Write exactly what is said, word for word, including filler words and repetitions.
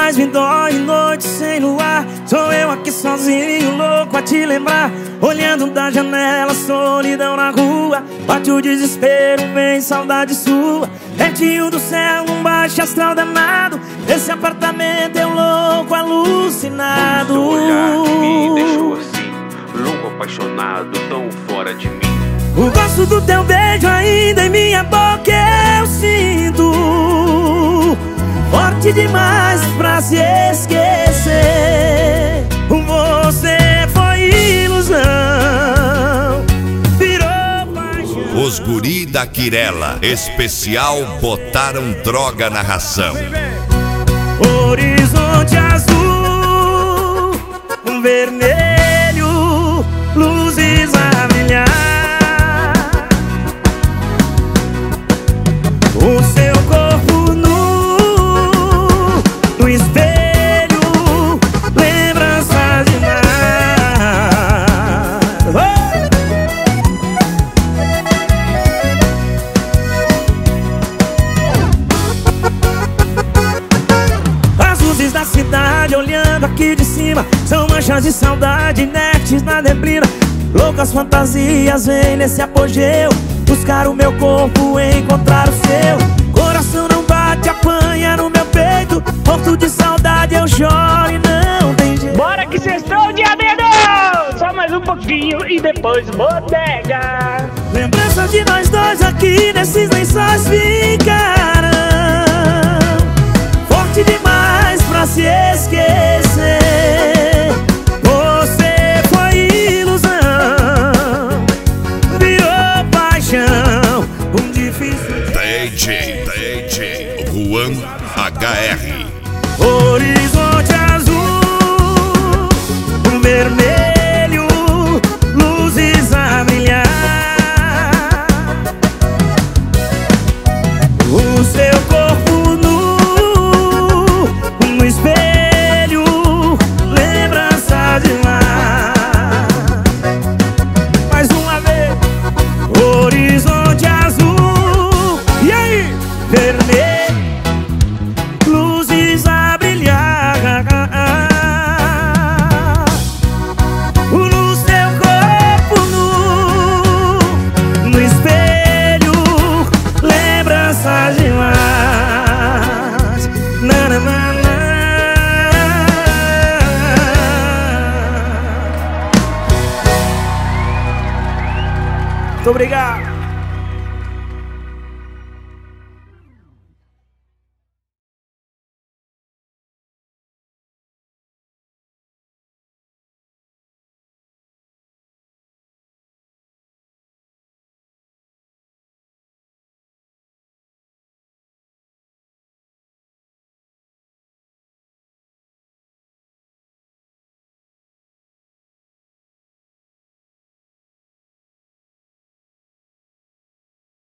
mais me dói, noite sem luar. Sou eu aqui sozinho, louco a te lembrar. Olhando da janela, solidão na rua. Bate o desespero, vem saudade sua. Pertinho do céu, um baixo astral danado. Esse apartamento é um louco alucinado. Seu olhar me deixou assim, louco apaixonado, tão fora de mim. O gosto do teu beijo ainda em minha boca eu sinto. Forte demais pra se esquecer. Você foi ilusão, virou paixão. Os guri da Quirela, especial Botaram Droga na Ração. Horizonte azul, um vermelho, luzes a brilhar. O seu corpo nu, no espelho, lembranças de mar. As luzes da cidade olhando aqui de cima são manchas de saudade inertes na neblina. Loucas fantasias vêm nesse apogeu, buscar o meu corpo, encontrar o seu. Coração não bate, apanha no meu peito. Morto de saudade eu choro e não tem jeito. Bora que sextou, dia medo! Só mais um pouquinho e depois bodega. Lembranças de nós dois aqui nesses lençóis ficarão. Forte demais pra se esquecer. Você foi ilusão, virou paixão, um difícil D J, D J Juan H R. horizonte azul, um vermelho, luzes a brilhar. O seu corpo nu, no espelho, lembrança de mar. Mais uma vez, horizonte azul. E aí? Vermelho, luzes a brilhar. No seu corpo nu, no espelho, lembranças de mais. Na, na, na, na. Muito obrigado.